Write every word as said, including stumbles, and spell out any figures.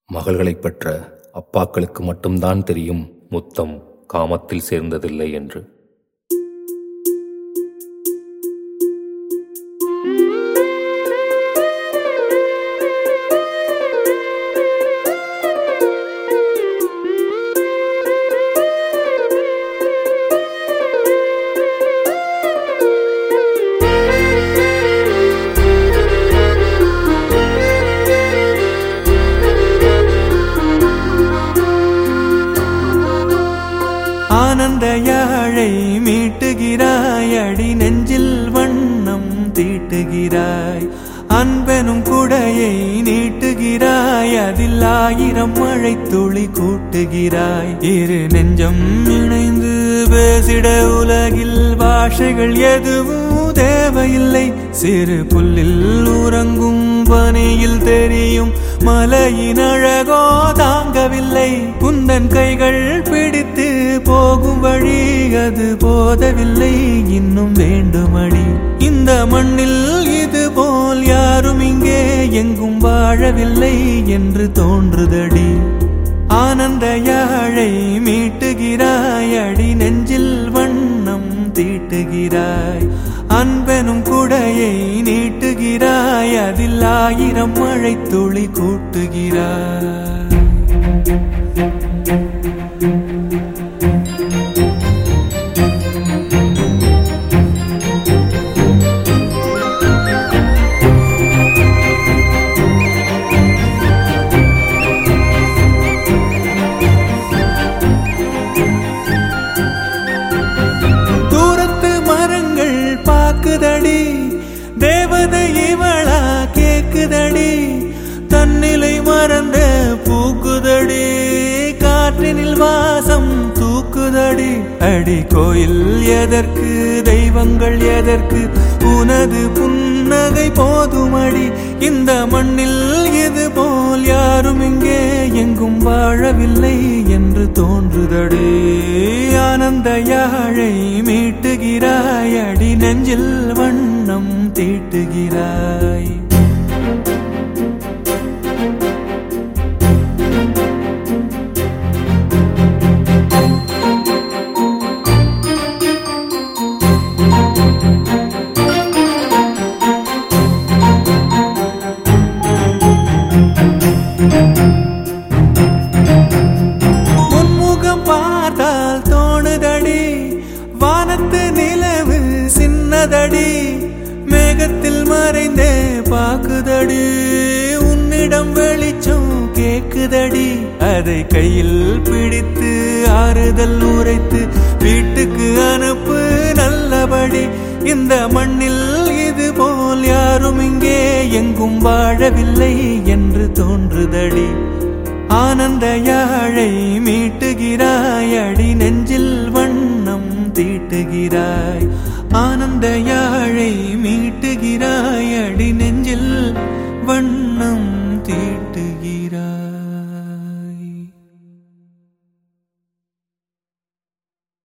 மகள்களைப் பெற்ற அப்பாக்களுக்கு மட்டும்தான் தெரியும் முத்தம் காமத்தில் சேர்ந்ததில்லை என்று. ஆனந்த யாழை மீட்டுகிறாய், அடி நெஞ்சில் வண்ணம் தீட்டுகிறாய். அன்பெனும் குடையை நீட்டுகிறாய், அதில் ஆயிரம் மழை துளி கூட்டுகிறாய். இரு நெஞ்சம் இணைந்து பேசிட உலகில் பாஷைகள் எதுவும் தேவையில்லை. சிறு புல்லில் உறங்கும் பனியில் தெரியும் மலையின் அழகோ தாங்கவில்லை. குந்தன் கைகள் பிடித்து போகும் வழி அது போதவில்லை, இன்னும் வேண்டுமடி. இந்த மண்ணில் இது போல் யாரும் இங்கே எங்கும் வாழவில்லை என்று தோன்றுதடி. ஆனந்த யாழை மீட்டுகிறாய், அடி நெஞ்சில் வண்ணம் தீட்டுகிறாய். அன்பெனும் குடையை நீட்டுகிறாய், அதில் ஆயிரம் மழை துளி கூட்டுகிறாய். தேவதை இவளா கேக்குதடி, தன்னிலை மறந்த பூக்குதடி. காற்றினில் வாசம் தூக்குதடி. அடி கோயில் எதற்கு, தெய்வங்கள் எதற்கு, உனது புன்னகை போதுமடி. இந்த மண்ணில் இது போல் யாரும் இங்கே எங்கும் வாழவில்லை என்று தோன்றுதடி. ஆனந்த யாழை மீட்டுகிறாய், அடி நெஞ்சில் வண்ணம் தீட்டுகிறாய். உன்முகம் பார்த்தால் தோணுதடி, வானத்து நிலவு சின்னதடி. மேகத்தில் மறைந்தே பாக்குதடி, உன்னிடம் வெளிச்சம் கேக்குதடி. அதை கையில் பிடித்து ஆறுதல் உரைத்து வீட்டுக்கு அனுப்பு நல்லபடி. இந்த மண்ணில் இது போல் யாரும் இங்கே எங்கும் வாழவில்லை என்று தோன்றுதடி. ஆனந்த யாழை மீட்டுகிறாய், அடி நெஞ்சில் வண்ணம் தீட்டுகிறாய். ஆனந்த யாழை மீட்டுகிறாய், அடி நெஞ்சில் வண்ணம்